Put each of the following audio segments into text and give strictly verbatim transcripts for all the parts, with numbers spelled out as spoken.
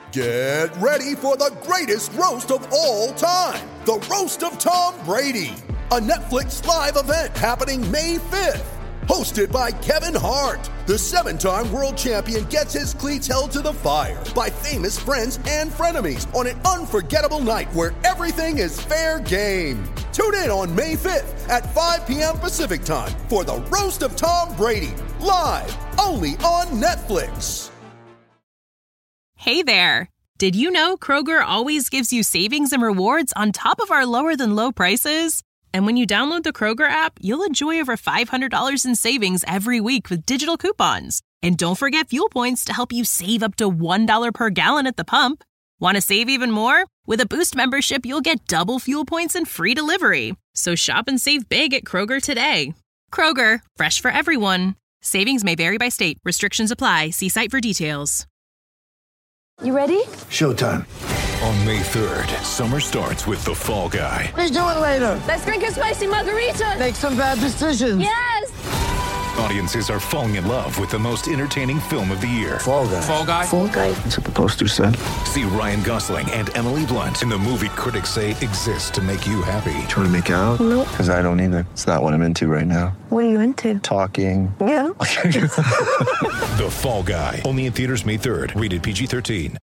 Get ready for the greatest roast of all time, the Roast of Tom Brady, a Netflix live event happening May fifth. Hosted by Kevin Hart, the seven-time world champion gets his cleats held to the fire by famous friends and frenemies on an unforgettable night where everything is fair game. Tune in on May fifth at five p.m. Pacific time for the Roast of Tom Brady, live only on Netflix. Hey there. Did you know Kroger always gives you savings and rewards on top of our lower-than-low prices? And when you download the Kroger app, you'll enjoy over five hundred dollars in savings every week with digital coupons. And don't forget fuel points to help you save up to one dollar per gallon at the pump. Want to save even more? With a Boost membership, you'll get double fuel points and free delivery. So shop and save big at Kroger today. Kroger, fresh for everyone. Savings may vary by state. Restrictions apply. See site for details. You ready? Showtime. On May third, summer starts with The Fall Guy. Let's do it later. Let's drink a spicy margarita. Make some bad decisions. Yes. Audiences are falling in love with the most entertaining film of the year. Fall Guy. Fall Guy. Fall Guy. That's what the poster said. See Ryan Gosling and Emily Blunt in the movie critics say exists to make you happy. Trying to make it out? Nope. Because I don't either. It's not what I'm into right now. What are you into? Talking. Yeah. The Fall Guy. Only in theaters May third. Rated P G thirteen.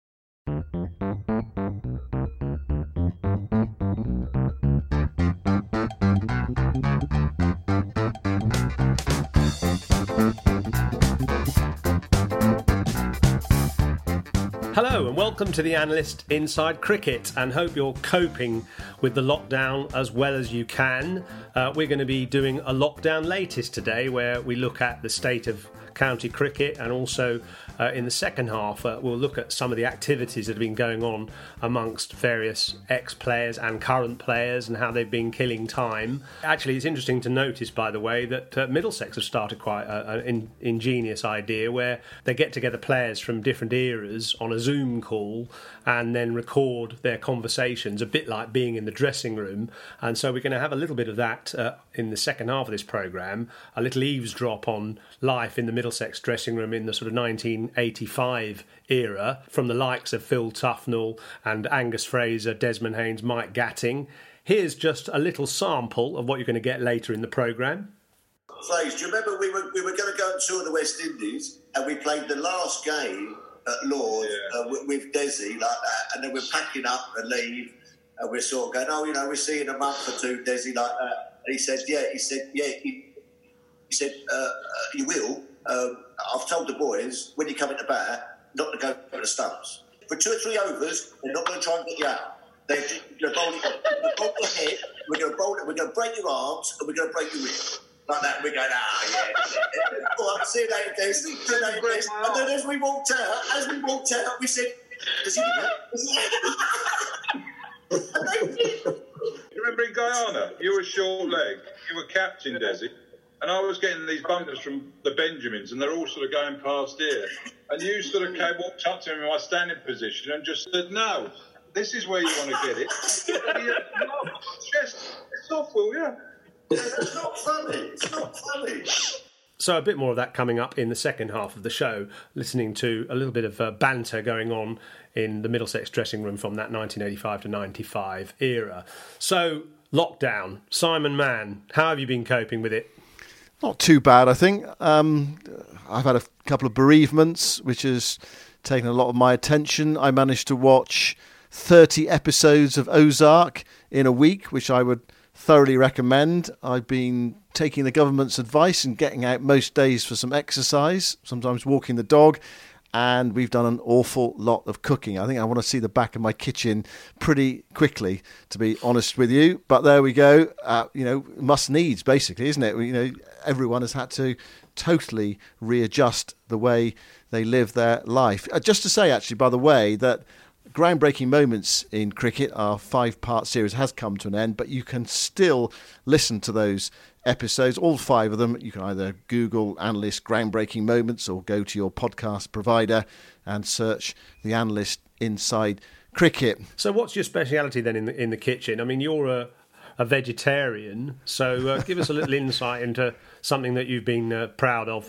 Hello and welcome to the Analyst Inside Cricket, and hope you're coping with the lockdown as well as you can. Uh, we're going to be doing a lockdown latest today where we look at the state of county cricket, and also uh, in the second half uh, we'll look at some of the activities that have been going on amongst various ex-players and current players and how they've been killing time. Actually, it's interesting to notice, by the way, that uh, Middlesex have started quite an in, ingenious idea where they get together players from different eras on a Zoom call and then record their conversations, a bit like being in the dressing room. And so we're going to have a little bit of that uh, in the second half of this programme, a little eavesdrop on life in the Middlesex dressing room in the sort of nineteen eighty-five era, from the likes of Phil Tufnell and Angus Fraser, Desmond Haynes, Mike Gatting. Here's just a little sample of what you're going to get later in the programme. Fraser, do you remember we were we were going to go and tour the West Indies, and we played the last game at Lord's yeah. uh, with, with Desi like that, and then we're packing up and leave, and we're sort of going, oh, you know, we're seeing a month or two, Desi, like that. And he said, yeah, he said, yeah, he, he said, uh, uh, you will. Um, I've told the boys, when you come into bat, not to go for the stumps. For two or three overs, they're not going to try and get you out. They're just going to bowl it, bowl your head, we're going to bowl it, we're going to break your arms, and we're going to break your ribs. Like that, we're going, ah, yeah. Well, see you later, Des. See you later, Des. And then as we walked out, as we walked out, we said, does he do that? You remember in Guyana, you were short leg, you were captain, Desi, and I was getting these bumpers from the Benjamins, and they're all sort of going past here. And you sort of came, walked up to me in my standing position and just said, no, this is where you want to get it. Chest, it's off, will you? It's not funny. It's not funny. So a bit more of that coming up in the second half of the show, listening to a little bit of uh, banter going on in the Middlesex dressing room from that nineteen eighty-five to ninety-five era. So, lockdown. Simon Mann, how have you been coping with it? Not too bad, I think. Um, I've had a couple of bereavements, which has taken a lot of my attention. I managed to watch thirty episodes of Ozark in a week, which I would thoroughly recommend. I've been taking the government's advice and getting out most days for some exercise, sometimes walking the dog, and we've done an awful lot of cooking. I think I want to see the back of my kitchen pretty quickly, to be honest with you. But there we go. Uh, you know, must needs, basically, isn't it? You know, everyone has had to totally readjust the way they live their life. Uh, just to say, actually, by the way, that Groundbreaking Moments in Cricket, our five-part series, has come to an end, but you can still listen to those episodes, all five of them. You can either Google Analyst Groundbreaking Moments or go to your podcast provider and search the Analyst Inside Cricket. So what's your speciality then in the, in the kitchen? I mean, you're a, a vegetarian, so uh, give us a little insight into something that you've been uh, proud of.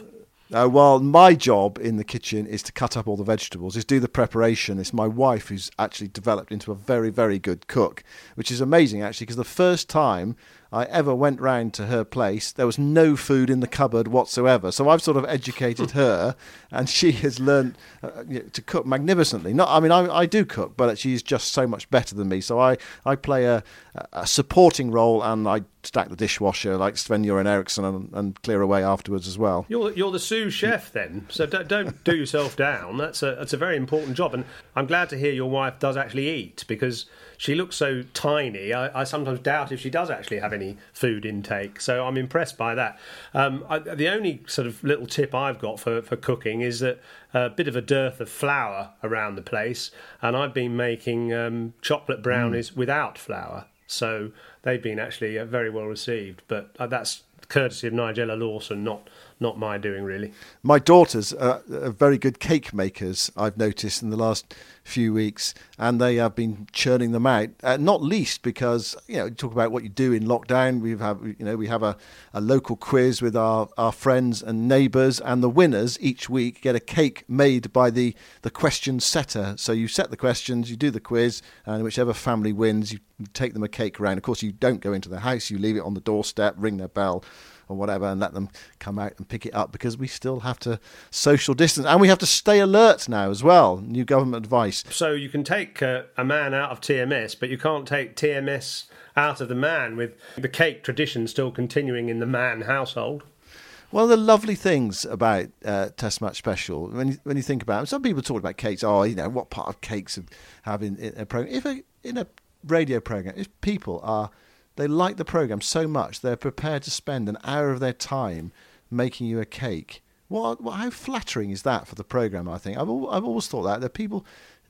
Uh, while my job in the kitchen is to cut up all the vegetables, is do the preparation. It's my wife who's actually developed into a very, very good cook, which is amazing, actually, because the first time I ever went round to her place, there was no food in the cupboard whatsoever. So I've sort of educated her, and she has learned uh, you know, to cook magnificently. Not, I mean, I, I do cook, but she's just so much better than me. So I, I play a, a supporting role, and I stack the dishwasher like Sven-Göran Eriksson and, and clear away afterwards as well. You're you're the sous chef then, so don't, don't do yourself down. That's a that's a very important job, and I'm glad to hear your wife does actually eat, because she looks so tiny. I, I sometimes doubt if she does actually have any food intake, so I'm impressed by that. Um, I, the only sort of little tip I've got for, for cooking is that a bit of a dearth of flour around the place, and I've been making um, chocolate brownies mm. without flour. So they've been actually uh, very well received, but uh, that's courtesy of Nigella Lawson, not not my doing, really. My daughters are, are very good cake makers, I've noticed in the last few weeks, and they have been churning them out. Uh, not least because, you know, you talk about what you do in lockdown. We have, you know, we have a, a local quiz with our, our friends and neighbours, and the winners each week get a cake made by the the question setter. So you set the questions, you do the quiz, and whichever family wins, you take them a cake around. Of course, you don't go into the house; you leave it on the doorstep, ring their bell or whatever, and let them come out and pick it up, because we still have to social distance, and we have to stay alert now as well. New government advice. So you can take uh, a man out of T M S, but you can't take T M S out of the man, with the cake tradition still continuing in the Man household. One of the lovely things about uh, Test Match Special, when you, when you think about it, some people talk about cakes, oh, you know, what part of cakes have in, in a program. If a, in a radio program, if people are, they like the program so much, they're prepared to spend an hour of their time making you a cake. What, what how flattering is that for the program? I think I've al- I've always thought that that people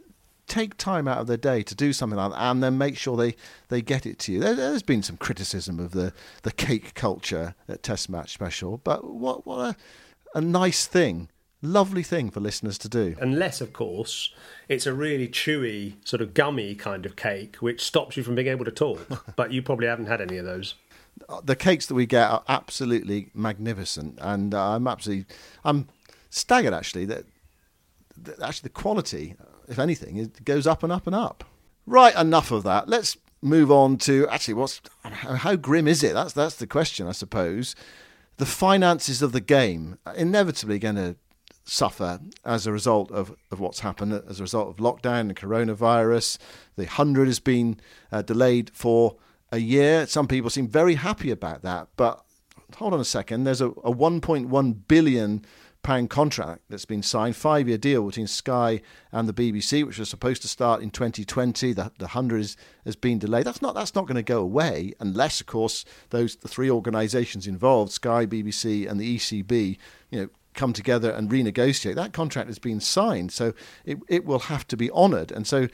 take time out of their day to do something like that, and then make sure they, they get it to you. There, there's been some criticism of the, the cake culture at Test Match Special, but what what a a nice thing. Lovely thing for listeners to do. Unless, of course, it's a really chewy, sort of gummy kind of cake, which stops you from being able to talk. But you probably haven't had any of those. The cakes that we get are absolutely magnificent, and uh, I'm absolutely, I'm staggered actually that, that actually the quality, if anything, it goes up and up and up. Right, enough of that. Let's move on to actually what's how grim is it? That's that's the question, I suppose. The finances of the game are inevitably going to suffer as a result of, of what's happened, as a result of lockdown and coronavirus. The hundred has been uh, delayed for a year. Some people seem very happy about that, but hold on a second. There's a, a one point one billion pound contract that's been signed, five-year deal between Sky and the B B C, which was supposed to start in twenty twenty. The, the hundred is, has been delayed. That's not that's not going to go away unless, of course, those the three organisations involved, Sky, B B C, and the E C B, you know, come together and renegotiate. That contract has been signed, so it it will have to be honoured. And so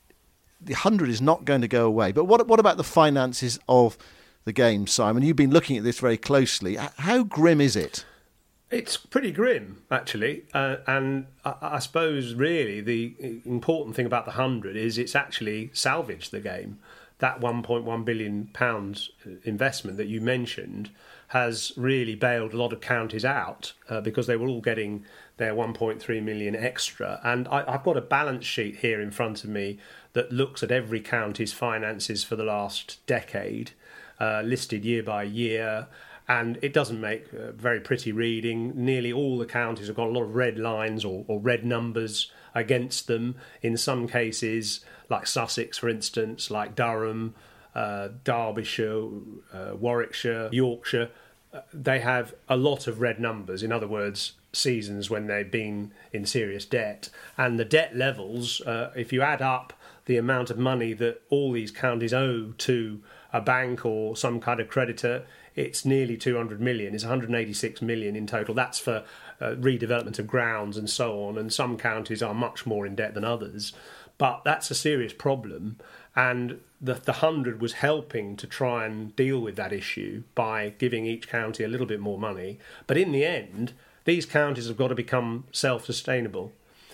the hundred is not going to go away. But what what about the finances of the game, Simon? You've been looking at this very closely. How grim is it? It's pretty grim, actually, uh, and I, I suppose really the important thing about the hundred is it's actually salvaged the game. That one point one billion pounds investment that you mentioned has really bailed a lot of counties out uh, because they were all getting their one point three million extra. And I, I've got a balance sheet here in front of me that looks at every county's finances for the last decade, uh, listed year by year. And it doesn't make uh, very pretty reading. Nearly all the counties have got a lot of red lines or, or red numbers against them. In some cases, like Sussex, for instance, like Durham, uh, Derbyshire, uh, Warwickshire, Yorkshire, uh, they have a lot of red numbers. In other words, seasons when they've been in serious debt. And the debt levels, uh, if you add up the amount of money that all these counties owe to a bank or some kind of creditor, it's nearly two hundred million. It's one hundred eighty-six million in total. That's for uh, redevelopment of grounds and so on. And some counties are much more in debt than others. But that's a serious problem. And the, the hundred was helping to try and deal with that issue by giving each county a little bit more money. But in the end, these counties have got to become self-sustainable.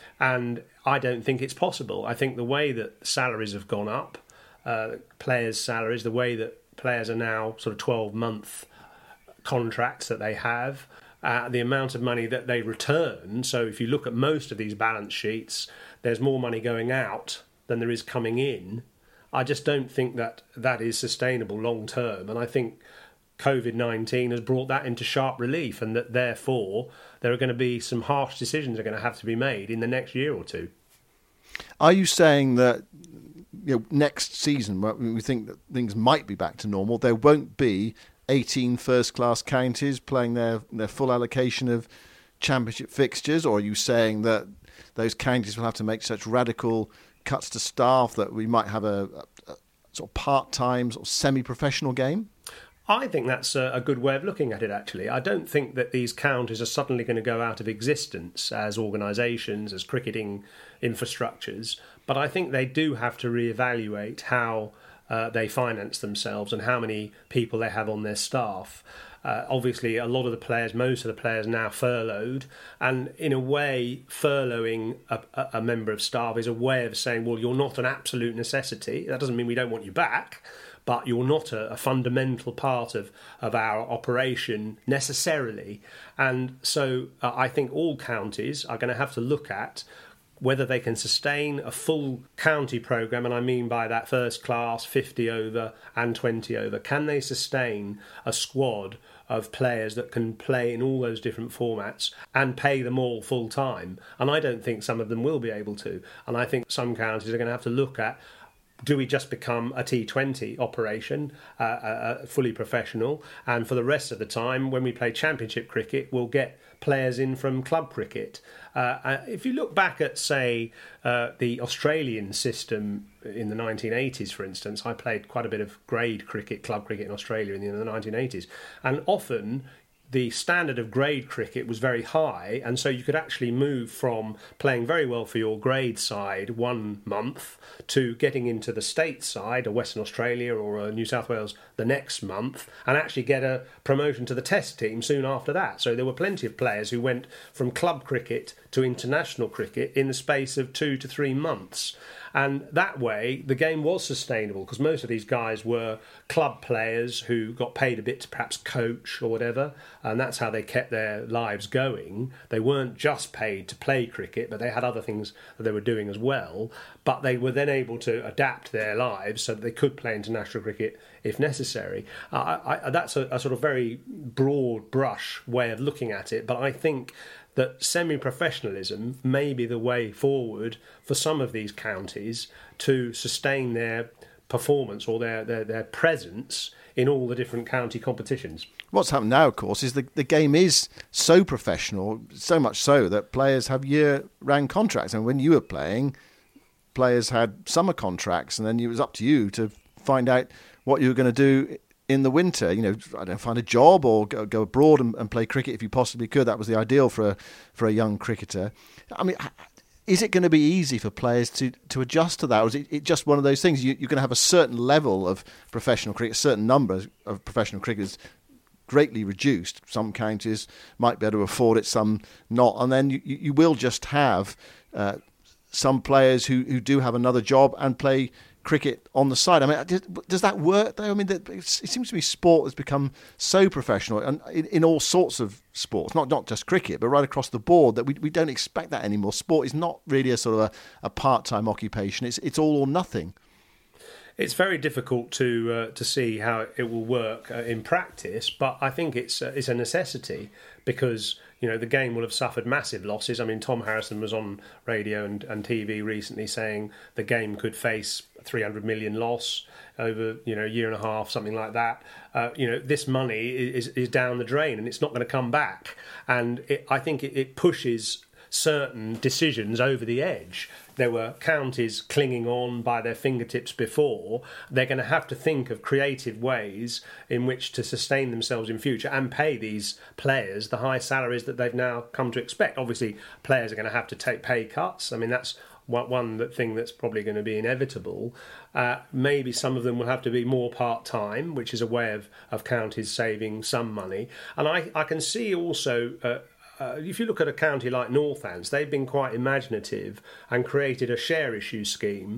And I don't think it's possible. I think the way that salaries have gone up, uh, players' salaries, the way that players are now sort of twelve-month contracts that they have, uh, the amount of money that they return. So if you look at most of these balance sheets, there's more money going out than there is coming in. I just don't think that that is sustainable long term. And I think COVID nineteen has brought that into sharp relief, and that therefore there are going to be some harsh decisions that are going to have to be made in the next year or two. Are you saying that, you know, next season, when we think that things might be back to normal, there won't be eighteen first-class counties playing their, their full allocation of championship fixtures? Or are you saying that those counties will have to make such radical cuts to staff that we might have a, a, a sort of part-time, sort of semi-professional game? I think that's a, a good way of looking at it, actually. I don't think that these counties are suddenly going to go out of existence as organisations, as cricketing infrastructures, but I think they do have to reevaluate how uh, they finance themselves and how many people they have on their staff. Uh, obviously, a lot of the players, most of the players now furloughed, and in a way, furloughing a, a member of staff is a way of saying, well, you're not an absolute necessity. That doesn't mean we don't want you back, but you're not a, a fundamental part of, of our operation necessarily. And so uh, I think all counties are going to have to look at whether they can sustain a full county programme, and I mean by that first class, fifty over and twenty over. Can they sustain a squad of players that can play in all those different formats and pay them all full time? And I don't think some of them will be able to. And I think some counties are going to have to look at, do we just become a T twenty operation, uh, uh, fully professional, and for the rest of the time, when we play championship cricket, we'll get players in from club cricket? Uh, if you look back at, say, uh, the Australian system in the nineteen eighties, for instance, I played quite a bit of grade cricket, club cricket in Australia in the nineteen eighties, and often the standard of grade cricket was very high, and so you could actually move from playing very well for your grade side one month to getting into the state side, or Western Australia or New South Wales, the next month, and actually get a promotion to the test team soon after that. So there were plenty of players who went from club cricket to international cricket in the space of two to three months. And that way, the game was sustainable, because most of these guys were club players who got paid a bit to perhaps coach or whatever, and that's how they kept their lives going. They weren't just paid to play cricket, but they had other things that they were doing as well. But they were then able to adapt their lives so that they could play international cricket if necessary. Uh, I, I, that's a, a sort of very broad brush way of looking at it, but I think that semi-professionalism may be the way forward for some of these counties to sustain their performance or their, their, their presence in all the different county competitions. What's happened now, of course, is the, the game is so professional, so much so that players have year-round contracts. And when you were playing, players had summer contracts, and then it was up to you to find out what you were going to do in the winter. You know, I don't know, find a job or go, go abroad and, and play cricket if you possibly could. That was the ideal for a, for a young cricketer. I mean, is it going to be easy for players to, to adjust to that? Or is it, it just one of those things? You, you're going to have a certain level of professional cricket, a certain number of professional cricketers greatly reduced. Some counties might be able to afford it, some not. And then you, you will just have uh, some players who, who do have another job and play cricket on the side. I mean, does that work though? I mean, it seems to me sport has become so professional, and in, in all sorts of sports, not not just cricket, but right across the board, that we we don't expect that anymore. Sport is not really a sort of a, a part-time occupation. It's it's all or nothing. It's very difficult to uh, to see how it will work uh, in practice, but I think it's uh, it's a necessity, because you know the game will have suffered massive losses. I mean, Tom Harrison was on radio and, and T V recently saying the game could face three hundred million loss over you know a year and a half, something like that. Uh, you know, this money is is down the drain and it's not going to come back. And it, I think it, it pushes certain decisions over the edge. There were counties clinging on by their fingertips before. They're going to have to think of creative ways in which to sustain themselves in future and pay these players the high salaries that they've now come to expect. Obviously, players are going to have to take pay cuts. I mean, that's one thing that's probably going to be inevitable. Uh, maybe some of them will have to be more part-time, which is a way of, of counties saving some money. And I, I can see also... Uh, Uh, if you look at a county like Northants, they've been quite imaginative and created a share issue scheme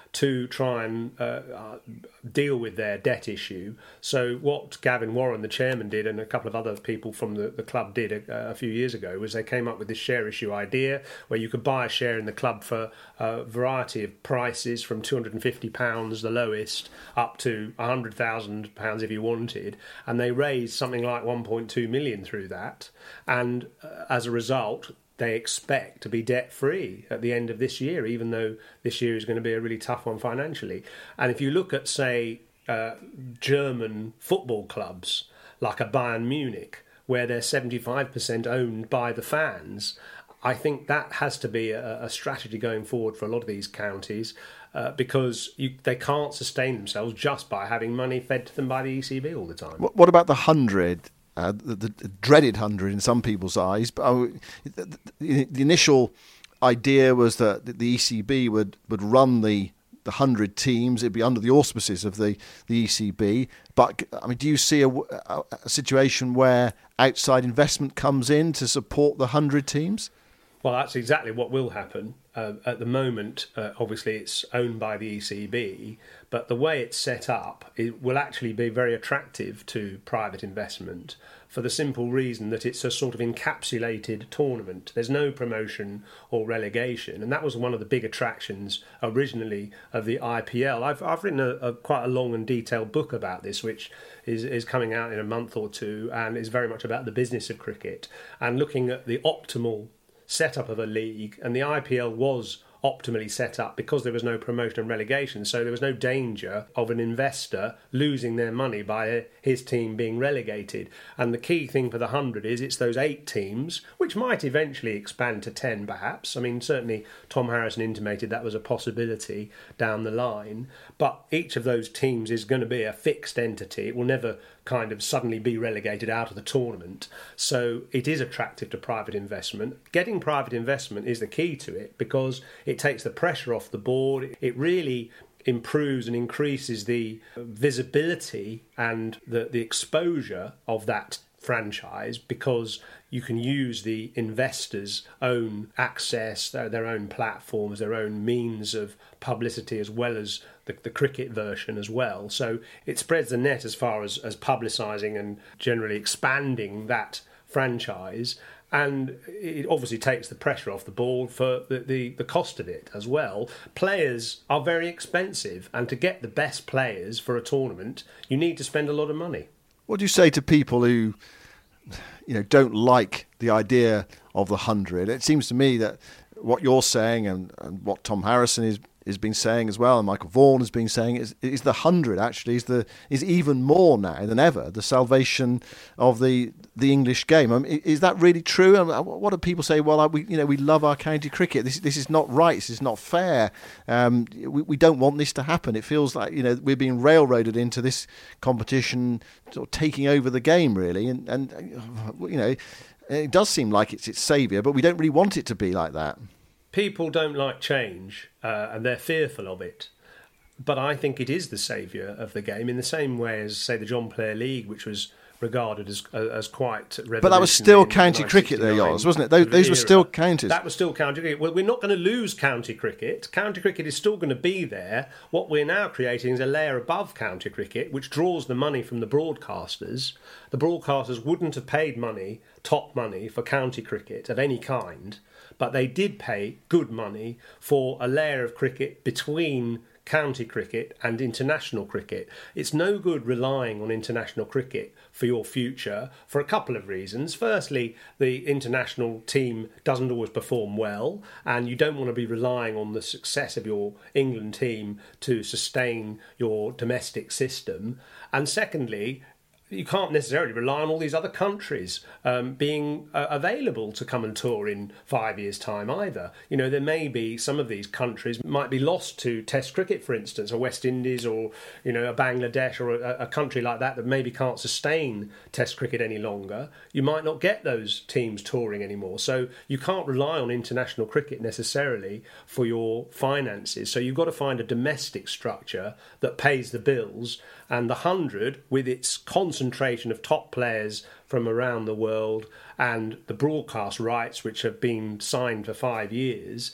to try and uh, uh, deal with their debt issue. So what Gavin Warren, the chairman, did, and a couple of other people from the, the club did a, a few years ago, was they came up with this share issue idea where you could buy a share in the club for a variety of prices, from two hundred fifty pounds, the lowest, up to one hundred thousand pounds if you wanted. And they raised something like one point two million through that. And uh, as a result, they expect to be debt-free at the end of this year, even though this year is going to be a really tough one financially. And if you look at, say, uh, German football clubs, like a Bayern Munich, where they're seventy-five percent owned by the fans, I think that has to be a, a strategy going forward for a lot of these counties, uh, because you, they can't sustain themselves just by having money fed to them by the E C B all the time. What, what about the hundred? Uh, the, the dreaded hundred in some people's eyes. But uh, the, the, the initial idea was that the E C B would, would run the the hundred teams. It'd be under the auspices of the, the E C B. But I mean, do you see a, a, a situation where outside investment comes in to support the hundred teams? Well, that's exactly what will happen. Uh, at the moment, uh, obviously, it's owned by the E C B, but the way it's set up, it will actually be very attractive to private investment for the simple reason that it's a sort of encapsulated tournament. There's no promotion or relegation, and that was one of the big attractions originally of the I P L. I've, I've written a, a quite a long and detailed book about this, which is, is coming out in a month or two, and is very much about the business of cricket and looking at the optimal setup of a league. And the I P L was optimally set up because there was no promotion and relegation, so there was no danger of an investor losing their money by his team being relegated. And the key thing for the hundred is it's those eight teams, which might eventually expand to ten perhaps. I mean, certainly Tom Harrison intimated that was a possibility down the line, but each of those teams is going to be a fixed entity. It will never kind of suddenly be relegated out of the tournament. So it is attractive to private investment. Getting private investment is the key to it because it takes the pressure off the board. It really improves and increases the visibility and the, the exposure of that franchise, because you can use the investors' own access, their, their own platforms, their own means of publicity, as well as the, the cricket version as well. So it spreads the net as far as, as publicising and generally expanding that franchise. And it obviously takes the pressure off the board for the, the, the cost of it as well. Players are very expensive, and to get the best players for a tournament, you need to spend a lot of money. What do you say to people who, you know, don't like the idea of the hundred? It seems to me that what you're saying and, and what Tom Harrison is has been saying as well, and Michael Vaughan has been saying, is, is the hundred actually is the is even more now than ever the salvation of the the English game. I mean, is that really true? I mean, what do people say? Well, we you know we love our county cricket. This this is not right. This is not fair. Um, we we don't want this to happen. It feels like you know we're being railroaded into this competition, sort of taking over the game really, and and you know it does seem like it's its saviour, but we don't really want it to be like that. People don't like change, uh, and they're fearful of it. But I think it is the saviour of the game, in the same way as, say, the John Player League, which was regarded as as quite revolutionary. But that was still county cricket there, yours, wasn't it? Those, those were still counties. That was still county cricket. Well, we're not going to lose county cricket. County cricket is still going to be there. What we're now creating is a layer above county cricket, which draws the money from the broadcasters. The broadcasters wouldn't have paid money, top money, for county cricket of any kind, but they did pay good money for a layer of cricket between county cricket and international cricket. It's no good relying on international cricket for your future for a couple of reasons. Firstly, the international team doesn't always perform well, and you don't want to be relying on the success of your England team to sustain your domestic system. And secondly, you can't necessarily rely on all these other countries um, being uh, available to come and tour in five years' time either. You know, there may be some of these countries might be lost to Test cricket, for instance, or West Indies, or, you know, a Bangladesh, or a, a country like that that maybe can't sustain Test cricket any longer. You might not get those teams touring anymore. So you can't rely on international cricket necessarily for your finances. So you've got to find a domestic structure that pays the bills. And the hundred, with its concentration of top players from around the world and the broadcast rights, which have been signed for five years,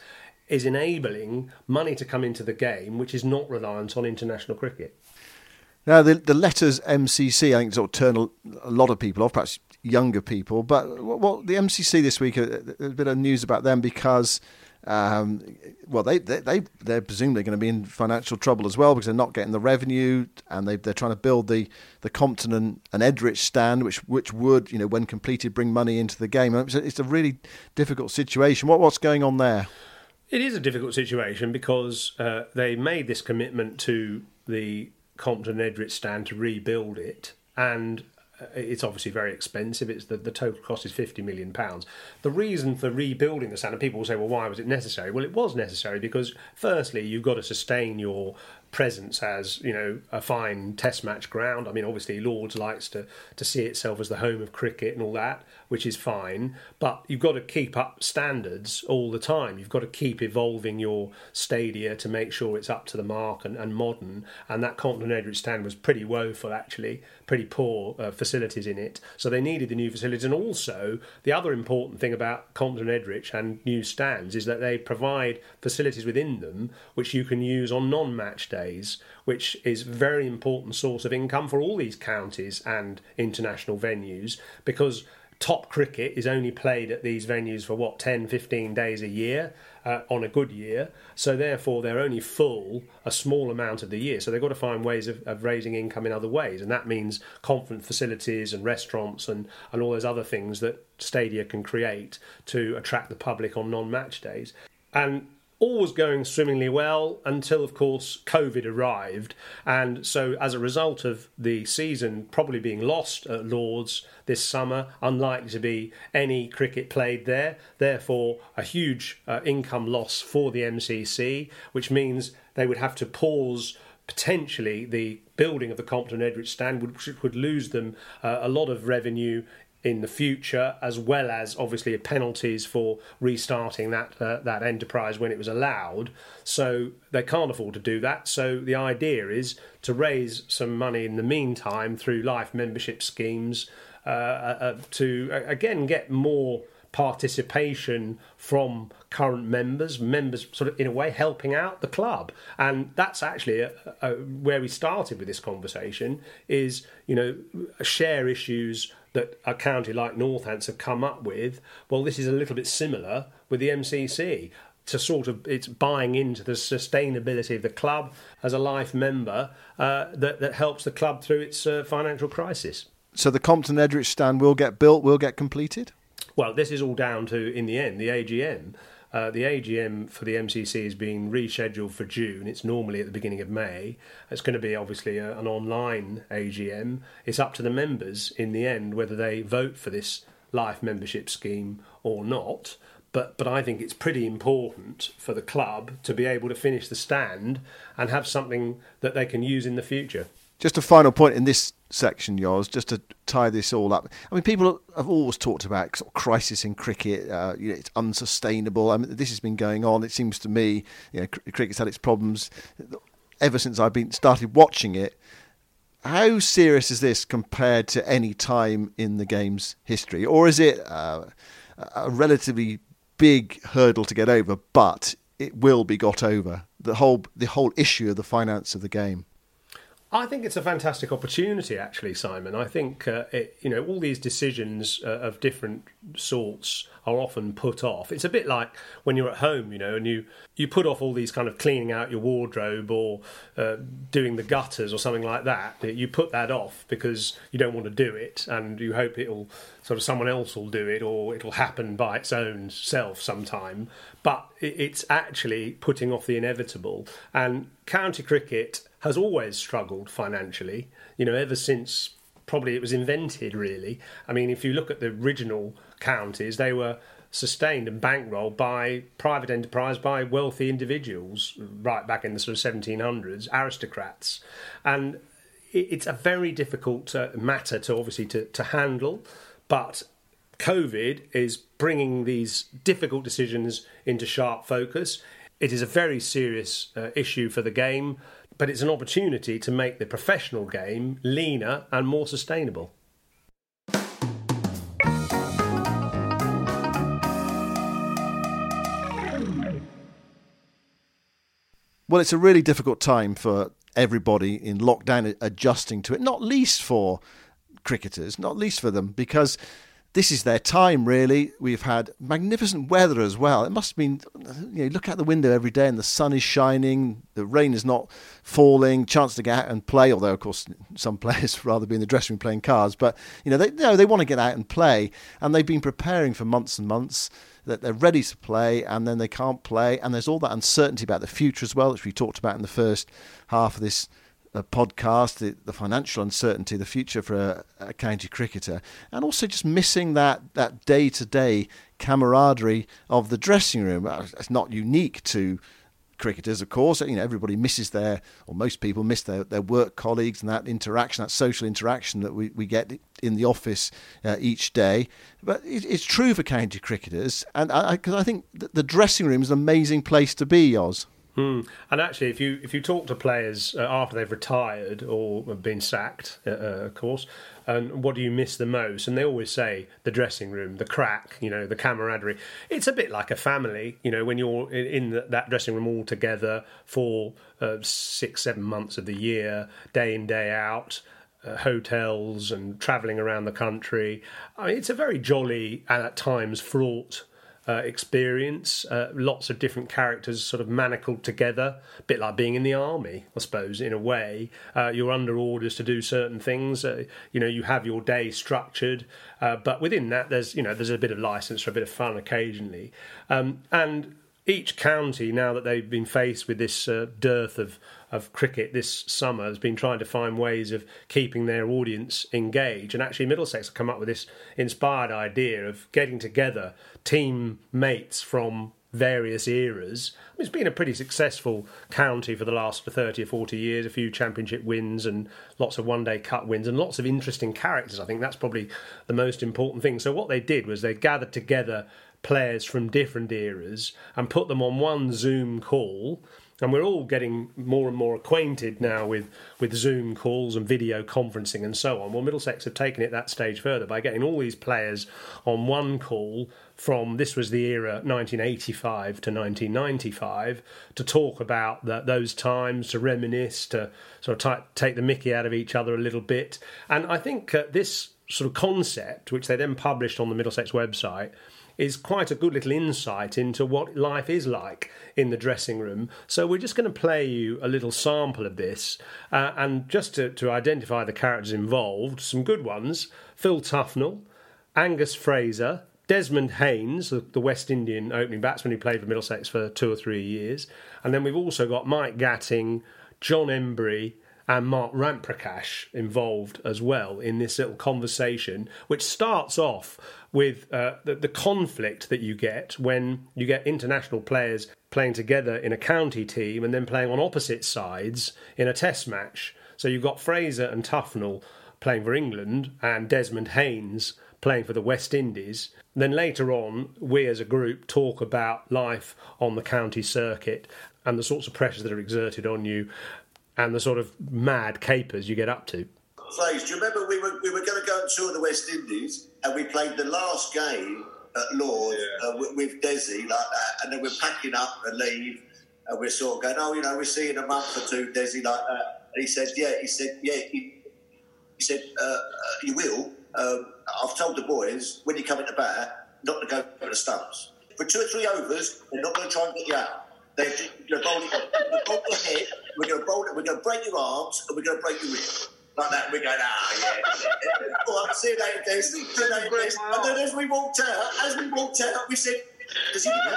is enabling money to come into the game, which is not reliant on international cricket. Now, the, the letters M C C, I think, sort of turn a, a lot of people off, perhaps younger people. But what, what the M C C this week, a, a bit of news about them because, um, well, they, they, they, they're presumably going to be in financial trouble as well because they're not getting the revenue and they, they're trying to build the, the Compton and, and Edrich stand, which which would, you know, when completed, bring money into the game. It's a, it's a really difficult situation. What What's going on there? It is a difficult situation because uh, they made this commitment to the Compton Edrich stand to rebuild it, and it's obviously very expensive. It's the, the total cost is fifty million pounds. The reason for rebuilding the stand, and people will say, well, why was it necessary? Well, it was necessary because, firstly, you've got to sustain your presence as, you know, a fine test match ground. I mean, obviously Lords likes to, to see itself as the home of cricket and all that, which is fine, but you've got to keep up standards all the time. You've got to keep evolving your stadia to make sure it's up to the mark and, and modern, and that Compton Edrich stand was pretty woeful, actually, pretty poor uh, facilities in it, so they needed the new facilities. And also, the other important thing about Compton Edrich and new stands is that they provide facilities within them which you can use on non-match days, which is a very important source of income for all these counties and international venues, because top cricket is only played at these venues for, what, ten, fifteen days a year uh, on a good year. So therefore, they're only full a small amount of the year. So they've got to find ways of, of raising income in other ways. And that means conference facilities and restaurants and, and all those other things that stadia can create to attract the public on non-match days. And all was going swimmingly well until, of course, COVID arrived. And so as a result of the season probably being lost at Lords this summer, unlikely to be any cricket played there, therefore a huge uh, income loss for the M C C, which means they would have to pause potentially the building of the Compton Edrich stand, which would lose them uh, a lot of revenue in the future, as well as obviously penalties for restarting that uh, that enterprise when it was allowed. So they can't afford to do that. So the idea is to raise some money in the meantime through life membership schemes uh, uh, to, uh, again, get more participation from current members, members sort of in a way helping out the club. And that's actually a, a, where we started with this conversation is, you know, share issues that a county like Northants have come up with. Well, this is a little bit similar with the M C C. To sort of, it's buying into the sustainability of the club as a life member uh, that, that helps the club through its uh, financial crisis. So the Compton Edrich stand will get built, will get completed? Well, this is all down to, in the end, the A G M. Uh, the A G M for the M C C is being rescheduled for June. It's normally at the beginning of May. It's going to be obviously a, an online A G M. It's up to the members in the end whether they vote for this life membership scheme or not. But but I think it's pretty important for the club to be able to finish the stand and have something that they can use in the future. Just a final point in this section, yours, just to tie this all up. I mean, people have always talked about sort of crisis in cricket. Uh, you know, it's unsustainable. I mean, this has been going on. It seems to me, you know, cricket's had its problems ever since I've been started watching it. How serious is this compared to any time in the game's history, or is it uh, a relatively big hurdle to get over? But it will be got over. The whole the whole issue of the finance of the game. I think it's a fantastic opportunity, actually, Simon. I think uh, it, you know all these decisions uh, of different sorts are often put off. It's a bit like when you're at home, you know, and you, you put off all these kind of cleaning out your wardrobe or uh, doing the gutters or something like that. You put that off because you don't want to do it, and you hope it'll sort of someone else will do it or it'll happen by its own self sometime. But it, it's actually putting off the inevitable. And county cricket has always struggled financially, you know, ever since probably it was invented, really. I mean, if you look at the original counties, they were sustained and bankrolled by private enterprise, by wealthy individuals, right back in the sort of seventeen hundreds, aristocrats. And it's a very difficult uh, matter to obviously to, to handle, but COVID is bringing these difficult decisions into sharp focus. It is a very serious uh, issue for the game, but it's an opportunity to make the professional game leaner and more sustainable. Well, it's a really difficult time for everybody in lockdown adjusting to it, not least for cricketers, not least for them, because this is their time, really. We've had magnificent weather as well. It must have been, you know, look out the window every day and the sun is shining, the rain is not falling, chance to get out and play, although, of course, some players rather be in the dressing room playing cards. But, you know, they, no, they want to get out and play, and they've been preparing for months and months that they're ready to play, and then they can't play. And there's all that uncertainty about the future as well, which we talked about in the first half of this a podcast, the, the financial uncertainty, the future for a, a county cricketer, and also just missing that, that day-to-day camaraderie of the dressing room. It's not unique to cricketers, of course. You know, everybody misses their, or most people miss their, their work colleagues and that interaction, that social interaction that we, we get in the office uh, each day. But it, it's true for county cricketers, and I, because I, I think the dressing room is an amazing place to be, Oz. Hmm. And actually, if you if you talk to players uh, after they've retired or been sacked, uh, uh, of course, and what do you miss the most? And they always say the dressing room, the crack, you know, the camaraderie. It's a bit like a family, you know, when you're in, in the, that dressing room all together for uh, six, seven months of the year, day in, day out. Uh, hotels and travelling around the country. I mean, it's a very jolly and at times fraught Uh, experience, uh, lots of different characters sort of manacled together, a bit like being in the army, I suppose, in a way. Uh, you're under orders to do certain things. Uh, you know, you have your day structured, uh, but within that, there's you know there's a bit of license for a bit of fun occasionally. Um, and each county, now that they've been faced with this uh, dearth of of cricket this summer, has been trying to find ways of keeping their audience engaged. And actually Middlesex have come up with this inspired idea of getting together team mates from various eras. I mean, it's been a pretty successful county for the last thirty or forty years, a few championship wins and lots of one-day cup wins and lots of interesting characters. I think that's probably the most important thing. So what they did was they gathered together players from different eras and put them on one Zoom call. And we're all getting more and more acquainted now with, with Zoom calls and video conferencing and so on. Well, Middlesex have taken it that stage further by getting all these players on one call from, this was the era nineteen eighty-five to nineteen ninety-five, to talk about the, those times, to reminisce, to sort of t- take the mickey out of each other a little bit. And I think uh, this sort of concept, which they then published on the Middlesex website, is quite a good little insight into what life is like in the dressing room. So we're just going to play you a little sample of this, uh, and just to, to identify the characters involved, some good ones: Phil Tufnell, Angus Fraser, Desmond Haynes, the, the West Indian opening batsman who played for Middlesex for two or three years, and then we've also got Mike Gatting, John Embry, and Mark Ramprakash involved as well in this little conversation, which starts off with uh, the, the conflict that you get when you get international players playing together in a county team and then playing on opposite sides in a test match. So you've got Fraser and Tufnell playing for England and Desmond Haynes playing for the West Indies. Then later on, we as a group talk about life on the county circuit and the sorts of pressures that are exerted on you and the sort of mad capers you get up to. Fraser, do you remember we were we were going to go and tour the West Indies, and we played the last game at Lords yeah. uh, with, with Desi like that, and then we're packing up and leave, and we're sort of going, oh, you know, we're seeing a month or two, Desi, like that. And he said, yeah, he said, yeah, he, he said, uh, uh, you will. Um, I've told the boys when you come into bat not to go for the stumps. For two or three overs, they're not going to try and get you out. They're just going to bowl it, bowl your head. We're going to bowl it. We're going to break your arms, and we're going to break your ribs. Like that, we're going, ah, yeah. All right, see you later, Des. See you later, Des. And then as we walked out, as we walked out, we said, does he do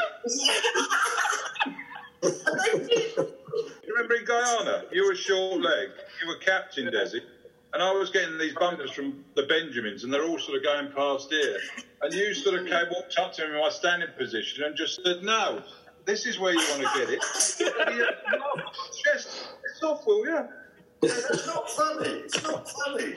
that? And they did. You remember in Guyana, you were short leg, you were captain, Desi, and I was getting these bumpers from the Benjamins, and they're all sort of going past here. And you sort of came, walked up to me in my standing position and just said, no, this is where you want to get it. Yeah, no, just, it's off, will you? Yeah, that's not funny. It's not funny.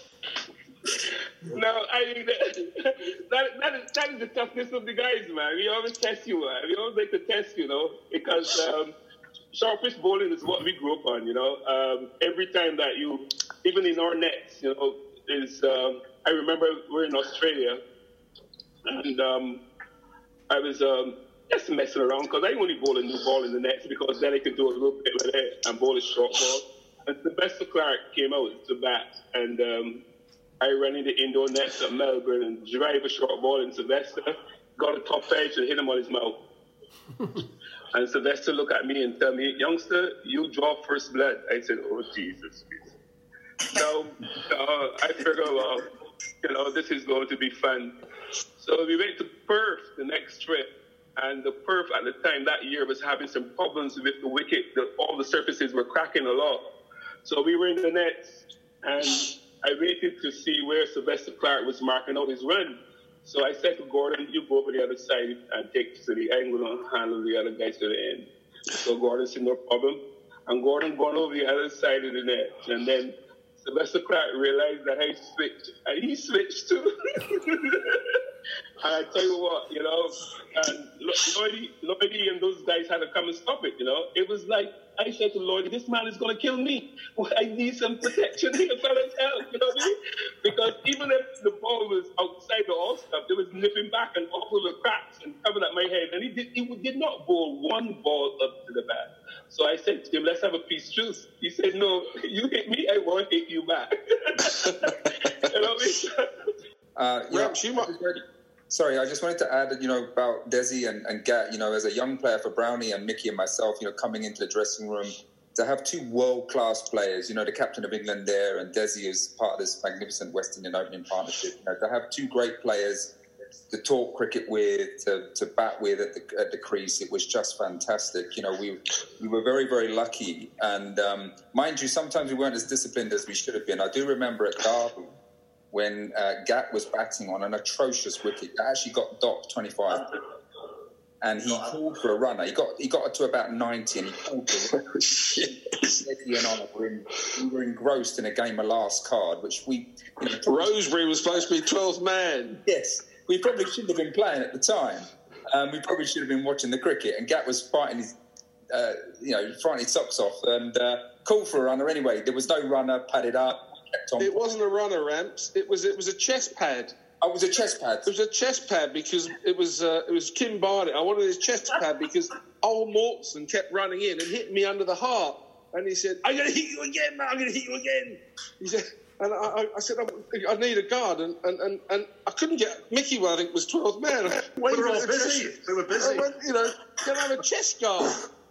No, I mean, that, that, that, is, that is the toughness of the guys, man. We always test you, man. We always like to test, you know, because um, sharpish bowling is what we grew up on, you know. Um, every time that you, even in our nets, you know, is, um, I remember we we're in Australia, and um, I was um, just messing around because I only bowl a new ball in the nets because then I could do a little bit with it and bowl a short ball. And Sylvester Clark came out to bat, and um, I ran in the indoor nets at Melbourne and drive a short ball in Sylvester, got a top edge and hit him on his mouth. And Sylvester looked at me and told me, youngster, you draw first blood. I said, oh, Jesus. So uh, I figured, well, you know, this is going to be fun. So we went to Perth the next trip. And the Perth at the time that year was having some problems with the wicket. The, all the surfaces were cracking a lot. So we were in the nets, and I waited to see where Sylvester Clark was marking out his run. So I said to Gordon, you go over the other side and take to the angle and handle the other guys to the end. So Gordon said, no problem. And Gordon gone over the other side of the net. And then Sylvester Clark realized that I switched. And he switched too. And I tell you what, you know, and Lloydie, Lloydie and those guys had to come and stop it, you know. It was like, I said to Lloydie, this man is going to kill me. Well, I need some protection here, fellas, help, you know what I mean? Because even if the ball was outside the all-stop, it was nipping back and off of the cracks and coming at my head. And he did, he did not bowl one ball up to the bat. So I said to him, let's have a peace truce. He said, no, you hit me, I won't hit you back. You know what I mean? Uh, you know, you might... Sorry, I just wanted to add, you know, about Desi and, and Gat, you know, as a young player for Brownie and Mickey and myself, you know, coming into the dressing room, to have two world-class players, you know, the captain of England there and Desi is part of this magnificent West Indian opening partnership, you know, to have two great players to talk cricket with, to, to bat with at the, at the crease, it was just fantastic. You know, we we were very, very lucky. And um, mind you, sometimes we weren't as disciplined as we should have been. I do remember at Derby, when uh, Gat was batting on an atrocious wicket, that actually got docked twenty-five, and he called for a runner. He got he got to about ninety, and he called for a runner. Eddie and I were, in, we were engrossed in a game of last card, which we... You know, Rosebery was supposed to be twelfth man. Yes, we probably shouldn't have been playing at the time. Um, we probably should have been watching the cricket, and Gat was fighting his, uh, you know, fighting his socks off, and uh, called for a runner anyway. There was no runner, padded up. It wasn't a runner, Ramps. It was it was a chest pad. Oh, it was a chest pad. It was a chest pad because it was uh, it was Kim Barnett. I wanted his chest pad because old Mortson kept running in and hitting me under the heart. And he said, "I'm going to hit you again, man. I'm going to hit you again." He said, and I, I said, "I need a guard," and, and, and, and I couldn't get Mickey. Well, I think was twelfth man. We were all busy. We were busy. I went, you know, can I have a chest guard?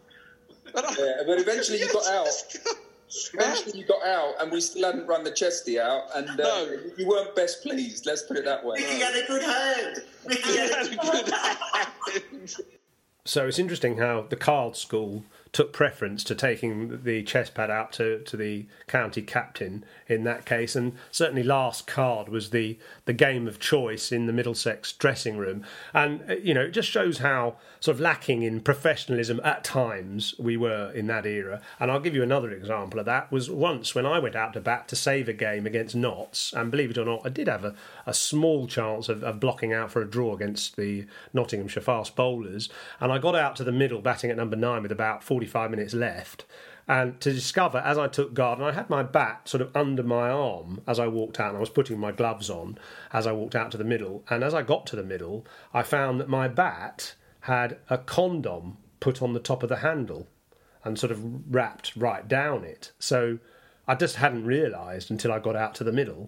And I, yeah, but eventually you got out. Eventually you got out, and we still hadn't run the chesty out, and uh, no. you weren't best pleased. Let's put it that way. Mickey had a good hand. Mickey had a good hand. So it's interesting how the card school took preference to taking the chest pad out to, to the county captain in that case, and certainly last card was the, the game of choice in the Middlesex dressing room. And, you know, it just shows how sort of lacking in professionalism at times we were in that era. And I'll give you another example of that. Was once when I went out to bat to save a game against Notts, and believe it or not, I did have a, a small chance of, of blocking out for a draw against the Nottinghamshire fast bowlers, and I got out to the middle batting at number nine with about forty-five minutes left, and to discover as I took guard, and I had my bat sort of under my arm as I walked out, and I was putting my gloves on as I walked out to the middle, and as I got to the middle I found that my bat had a condom put on the top of the handle and sort of wrapped right down it. So I just hadn't realised until I got out to the middle.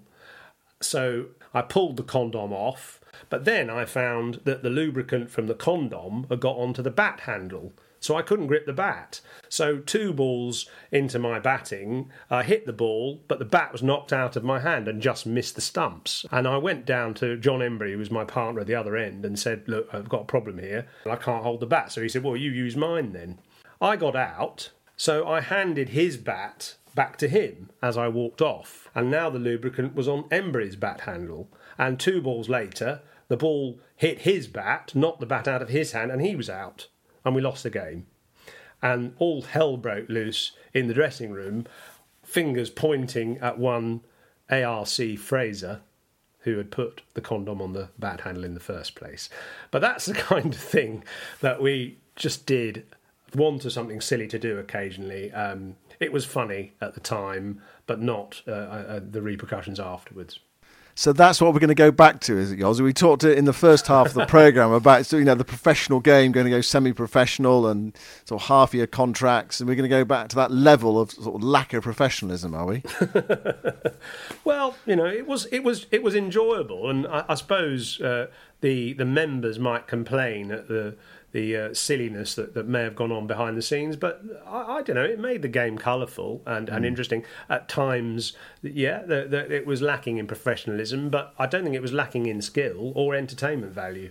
So I pulled the condom off, but then I found that the lubricant from the condom had got onto the bat handle, so I couldn't grip the bat. So two balls into my batting, I hit the ball, but the bat was knocked out of my hand and just missed the stumps. And I went down to John Embry, who was my partner at the other end, and said, look, I've got a problem here. I can't hold the bat. So he said, well, you use mine then. I got out, so I handed his bat back to him as I walked off, and now the lubricant was on Embry's bat handle, and two balls later the ball hit his bat, knocked the bat out of his hand, and he was out, and we lost the game. And all hell broke loose in the dressing room, fingers pointing at one A R C Fraser, who had put the condom on the bat handle in the first place. But that's the kind of thing that we just did want something silly to do occasionally. Um, it was funny at the time, but not uh, uh, the repercussions afterwards. So that's what we're going to go back to, is it, Yoz? We talked in the first half of the programme about, you know, the professional game going to go semi-professional and sort of half-year contracts, and we're going to go back to that level of sort of lack of professionalism, are we? Well, you know, it was it was it was enjoyable, and I, I suppose uh, the the members might complain at the the uh, silliness that, that may have gone on behind the scenes, but I, I don't know, it made the game colourful and, and mm. interesting. At times, yeah, the, the, it was lacking in professionalism, but I don't think it was lacking in skill or entertainment value.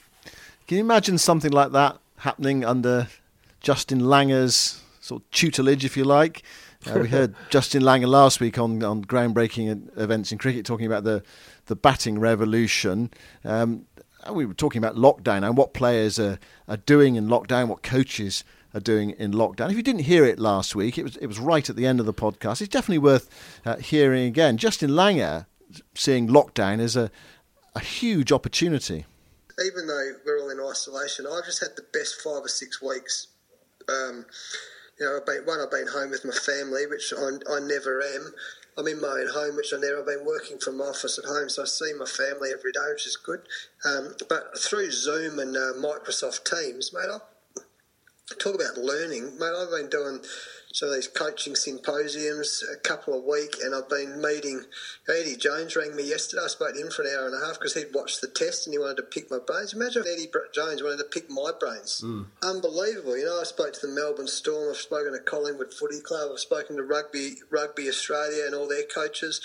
Can you imagine something like that happening under Justin Langer's sort of tutelage, if you like? Uh, we heard Justin Langer last week on, on groundbreaking events in cricket talking about the, the batting revolution. Um, we were talking about lockdown and what players are, are doing in lockdown, what coaches are doing in lockdown. If you didn't hear it last week, it was it was right at the end of the podcast. It's definitely worth uh, hearing again. Justin Langer seeing lockdown as a, a huge opportunity. Even though we're all in isolation, I've just had the best five or six weeks. Um, you know, I've been, one, I've been home with my family, which I, I never am. I'm in my own home, which I never. I've been working from my office at home, so I see my family every day, which is good. Um, but through Zoom and uh, Microsoft Teams, mate, I talk about learning, mate. I've been doing some of these coaching symposiums a couple a week, and I've been meeting. Eddie Jones rang me yesterday. I spoke to him for an hour and a half because he'd watched the test and he wanted to pick my brains. Imagine if Eddie Jones wanted to pick my brains. Mm. Unbelievable. You know, I spoke to the Melbourne Storm. I've spoken to Collingwood Footy Club. I've spoken to Rugby Rugby Australia and all their coaches.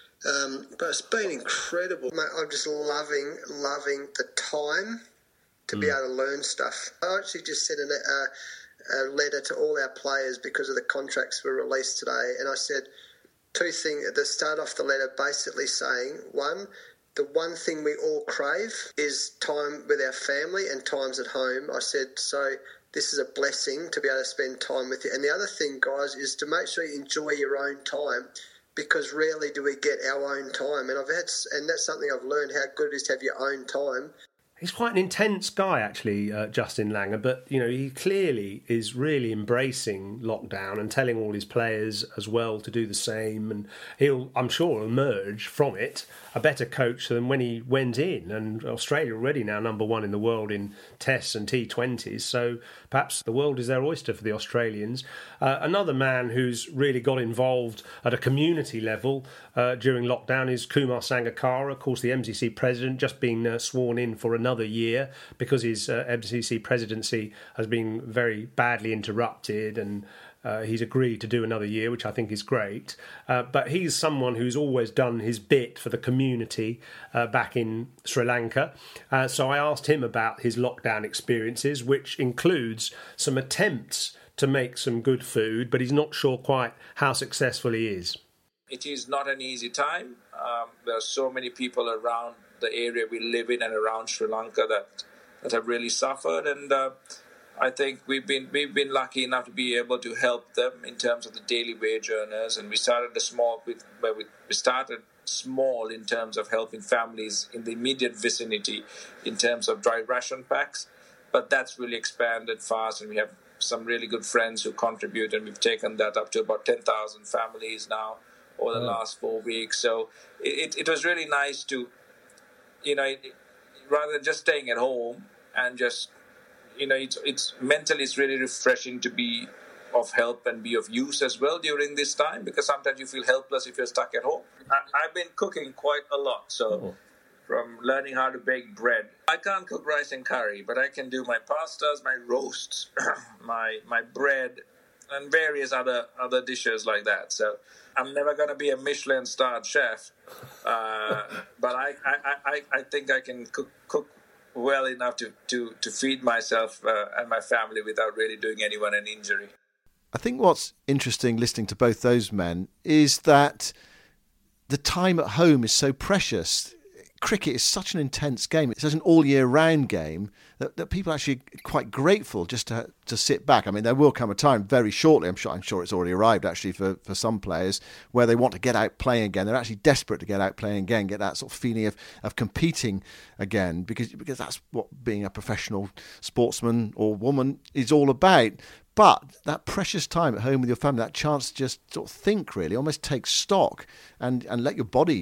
Um, but it's been incredible, mate. I'm just loving, loving the time to mm. be able to learn stuff. I actually just said in a, uh, a letter to all our players because of the contracts were released today, and I said two things at the start off the letter, basically saying, one, the one thing we all crave is time with our family and times at home. I said, so this is a blessing to be able to spend time with you. And the other thing, guys, is to make sure you enjoy your own time, because rarely do we get our own time. And I've had, and that's something I've learned, how good it is to have your own time. He's quite an intense guy, actually, uh, Justin Langer, but, you know, he clearly is really embracing lockdown and telling all his players as well to do the same, and he'll, I'm sure, emerge from it a better coach than when he went in. And Australia already now number one in the world in tests and T twenties, so perhaps the world is their oyster for the Australians. Uh, another man who's really got involved at a community level uh, during lockdown is Kumar Sangakkara, of course, the M C C president, just been uh, sworn in for another year because his uh, M C C presidency has been very badly interrupted, and uh, he's agreed to do another year, which I think is great. Uh, but he's someone who's always done his bit for the community uh, back in Sri Lanka. Uh, so I asked him about his lockdown experiences, which includes some attempts to make some good food, but he's not sure quite how successful he is. It is not an easy time. Um, there are so many people around the area we live in and around Sri Lanka that that have really suffered, and uh, I think we've been we've been lucky enough to be able to help them in terms of the daily wage earners. And we started a small with where we, we started small in terms of helping families in the immediate vicinity in terms of dry ration packs, but that's really expanded fast, and we have some really good friends who contribute, and we've taken that up to about ten thousand families now over the oh. last four weeks. So it, it was really nice to, you know, it, rather than just staying at home and just, you know, it's it's mentally it's really refreshing to be of help and be of use as well during this time, because sometimes you feel helpless if you're stuck at home. I, I've been cooking quite a lot, so oh. from learning how to bake bread. I can't cook rice and curry, but I can do my pastas, my roasts, my my bread, and various other other dishes like that. So I'm never going to be a Michelin-starred chef, uh, but I, I, I, I think I can cook, cook well enough to, to, to feed myself uh, and my family without really doing anyone an injury. I think what's interesting listening to both those men is that the time at home is so precious. Cricket is such an intense game. It's such an all-year-round game that, that people are actually quite grateful just to to sit back. I mean, there will come a time very shortly, I'm sure I'm sure it's already arrived actually for, for some players, where they want to get out playing again. They're actually desperate to get out playing again, get that sort of feeling of, of competing again, because because that's what being a professional sportsman or woman is all about. But that precious time at home with your family, that chance to just sort of think, really, almost take stock and, and let your body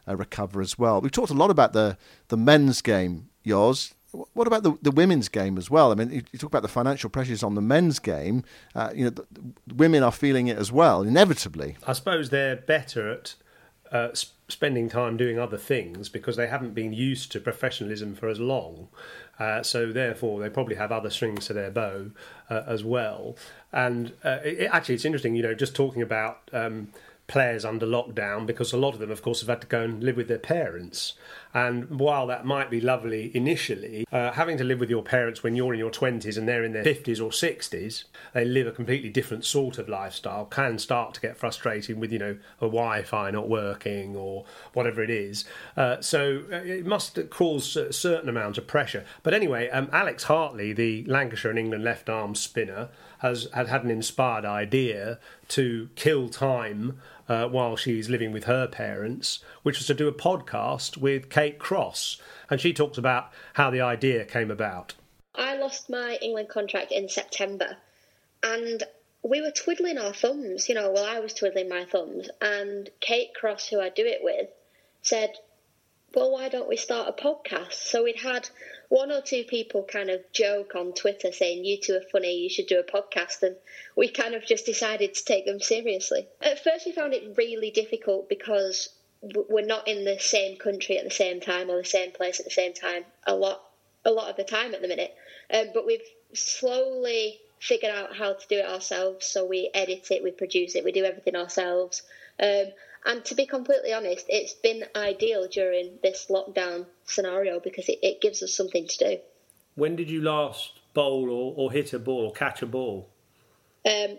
uh, recover as well. We've talked a lot about the, the men's game, yours. What about the, the women's game as well? I mean, you, you talk about the financial pressures on the men's game. Uh, you know, the, the women are feeling it as well, inevitably. I suppose they're better at uh, sp- spending time doing other things because they haven't been used to professionalism for as long. Uh, so therefore, they probably have other strings to their bow uh, as well. And uh, it, actually, it's interesting, you know, just talking about um, players under lockdown, because a lot of them, of course, have had to go and live with their parents. And while that might be lovely initially, uh, having to live with your parents when you're in your twenties and they're in their fifties or sixties, they live a completely different sort of lifestyle, can start to get frustrating with, you know, a Wi-Fi not working or whatever it is. Uh, so it must cause a certain amount of pressure. But anyway, um, Alex Hartley, the Lancashire and England left-arm spinner, has had, had an inspired idea to kill time uh, while she's living with her parents, which was to do a podcast with Kate Cross. And she talks about how the idea came about. I lost my England contract in September, and we were twiddling our thumbs, you know, well, I was twiddling my thumbs, and Kate Cross, who I do it with, said, well, why don't we start a podcast? So we'd had one or two people kind of joke on Twitter saying, you two are funny, you should do a podcast, and we kind of just decided to take them seriously. At first we found it really difficult because we're not in the same country at the same time or the same place at the same time a lot a lot of the time at the minute. Um, but we've slowly figured out how to do it ourselves. So we edit it, we produce it, we do everything ourselves. Um, and to be completely honest, it's been ideal during this lockdown scenario because it, it gives us something to do. When did you last bowl or, or hit a ball or catch a ball? Um,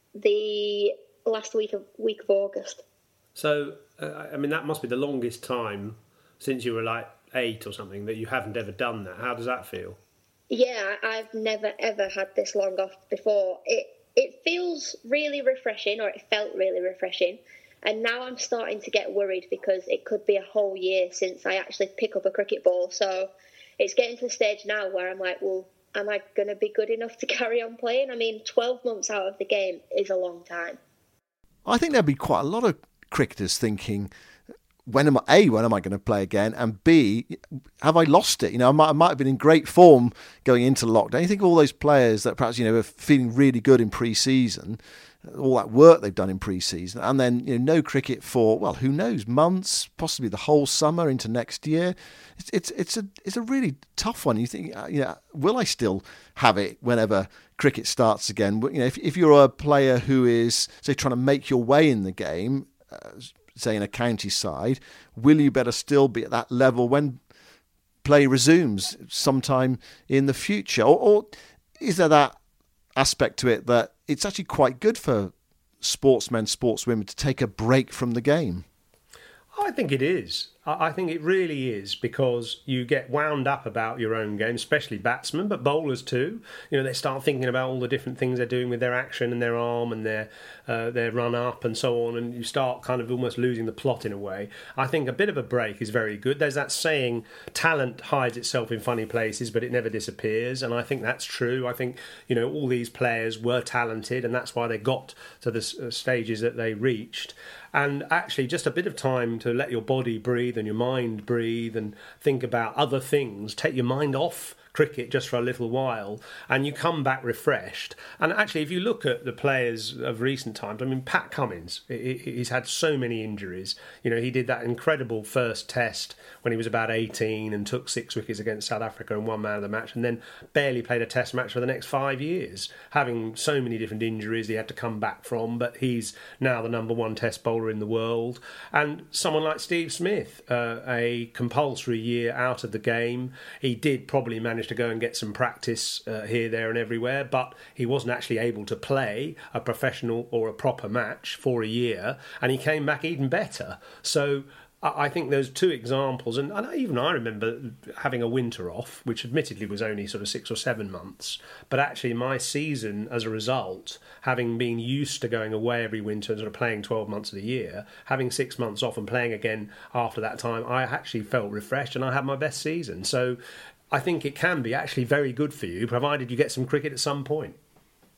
the last week of week of August. So, uh, I mean, that must be the longest time since you were like eight or something that you haven't ever done that. How does that feel? Yeah, I've never ever had this long off before. It it feels really refreshing, or it felt really refreshing. And now I'm starting to get worried because it could be a whole year since I actually pick up a cricket ball. So it's getting to the stage now where I'm like, well, am I going to be good enough to carry on playing? I mean, twelve months out of the game is a long time. I think there'd be quite a lot of cricketers thinking, when am I, A, when am I going to play again? And B, have I lost it? You know, I might, I might have been in great form going into lockdown. You think of all those players that perhaps, you know, are feeling really good in pre-season, all that work they've done in pre-season, and then, you know, no cricket for, well, who knows, months, possibly the whole summer into next year. It's it's it's a it's a really tough one. You think, you know, will I still have it whenever cricket starts again? You know, if if you're a player who is, say, trying to make your way in the game, uh, say in a county side, will you better still be at that level when play resumes sometime in the future? Or, or is there that aspect to it that it's actually quite good for sportsmen, sportswomen to take a break from the game? I think it is. I think it really is, because you get wound up about your own game, especially batsmen, but bowlers too. You know, they start thinking about all the different things they're doing with their action and their arm and their uh, their run up and so on, and you start kind of almost losing the plot in a way. I think a bit of a break is very good. There's that saying, talent hides itself in funny places, but it never disappears, and I think that's true. I think, you know, all these players were talented, and that's why they got to the stages that they reached. And actually just a bit of time to let your body breathe and your mind breathe and think about other things, take your mind off cricket just for a little while, and you come back refreshed. And actually, if you look at the players of recent times, I mean, Pat Cummins, he's had so many injuries. You know, he did that incredible first test when he was about eighteen and took six wickets against South Africa and one man of the match, and then barely played a test match for the next five years, having so many different injuries he had to come back from. But he's now the number one test bowler in the world. And someone like Steve Smith, uh, a compulsory year out of the game. He did probably manage to go and get some practice uh, here, there and everywhere, but he wasn't actually able to play a professional or a proper match for a year, and he came back even better. So I think those two examples, and, and even I remember having a winter off, which admittedly was only sort of six or seven months, but actually my season as a result, having been used to going away every winter and sort of playing twelve months of the year, having six months off and playing again after that time, I actually felt refreshed and I had my best season. So I think it can be actually very good for you, provided you get some cricket at some point.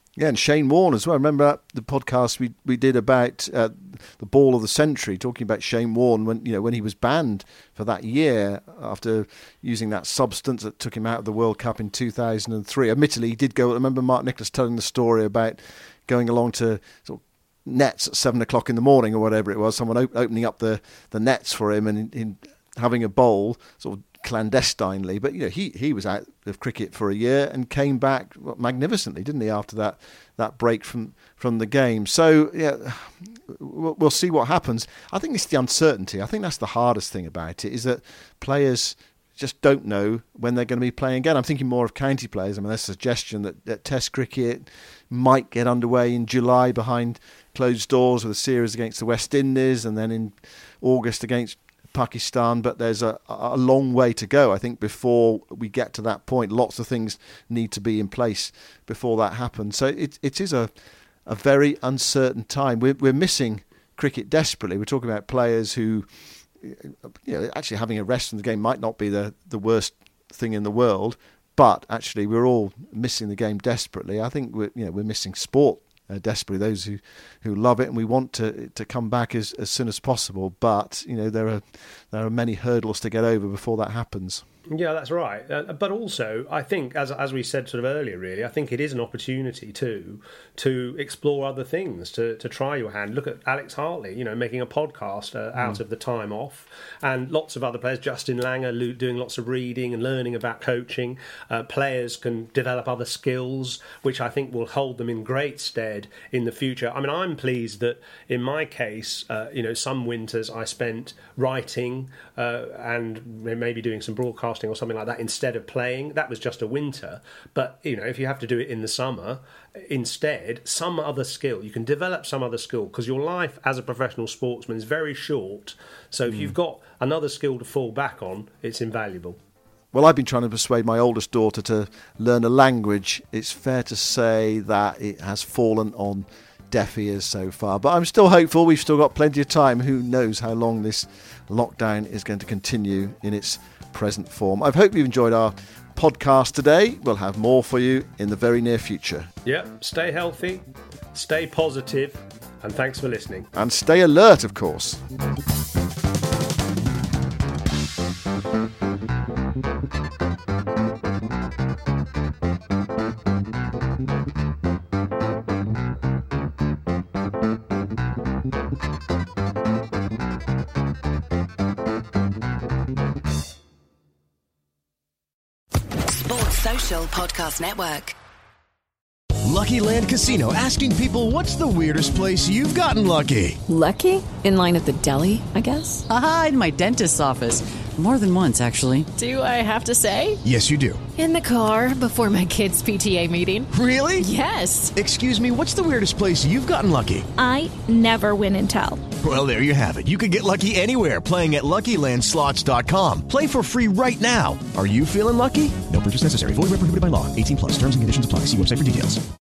Yeah, and Shane Warne as well. Remember the podcast we, we did about uh, the ball of the century, talking about Shane Warne when you know when he was banned for that year after using that substance that took him out of the World Cup in two thousand three. Admittedly, he did go. I remember Mark Nicholas telling the story about going along to sort of nets at seven o'clock in the morning or whatever it was. Someone op- opening up the, the nets for him and in, in having a bowl sort of clandestinely, but you know he he was out of cricket for a year and came back magnificently, didn't he, after that that break from from the game. So yeah, we'll, we'll see what happens. I think it's the uncertainty. I think that's the hardest thing about it, is that players just don't know when they're going to be playing again. I'm thinking more of county players. I mean, there's a suggestion that, that Test cricket might get underway in July behind closed doors with a series against the West Indies, and then in August against Pakistan, but there's a, a long way to go, I think, before we get to that point. Lots of things need to be in place before that happens. So it it is a a very uncertain time. We're, we're missing cricket desperately. We're talking about players who, you know, actually having a rest from the game might not be the, the worst thing in the world, but actually we're all missing the game desperately. I think we're, you know, we're missing sport Uh, desperately, those who, who love it, and we want to to come back as, as soon as possible. But you know there are there are many hurdles to get over before that happens. Yeah, that's right. Uh, but also, I think, as as we said sort of earlier, really, I think it is an opportunity too to explore other things, to, to try your hand. Look at Alex Hartley, you know, making a podcast uh, out mm. of the time off, and lots of other players. Justin Langer doing lots of reading and learning about coaching. Uh, players can develop other skills, which I think will hold them in great stead in the future. I mean, I'm pleased that in my case, uh, you know, some winters I spent writing uh, and maybe doing some broadcasting or something like that instead of playing. That was just a winter. But, you know, if you have to do it in the summer, instead, some other skill, you can develop some other skill, because your life as a professional sportsman is very short. So if mm. you've got another skill to fall back on, it's invaluable. Well, I've been trying to persuade my oldest daughter to learn a language. It's fair to say that it has fallen on deaf ears so far, but I'm still hopeful. We've still got plenty of time. Who knows how long this lockdown is going to continue in its present form. I hope you've enjoyed our podcast today. We'll have more for you in the very near future. Yeah, stay healthy, stay positive, and thanks for listening. And stay alert, of course. Podcast Network. Lucky Land Casino, asking people, what's the weirdest place you've gotten lucky? Lucky? In line at the deli, I guess? Aha, in my dentist's office. More than once, actually. Do I have to say? Yes, you do. In the car before my kids' P T A meeting. Really? Yes. Excuse me, what's the weirdest place you've gotten lucky? I never win and tell. Well, there you have it. You can get lucky anywhere, playing at Lucky Land Slots dot com. Play for free right now. Are you feeling lucky? No purchase necessary. Void where prohibited by law. eighteen plus. Terms and conditions apply. See website for details.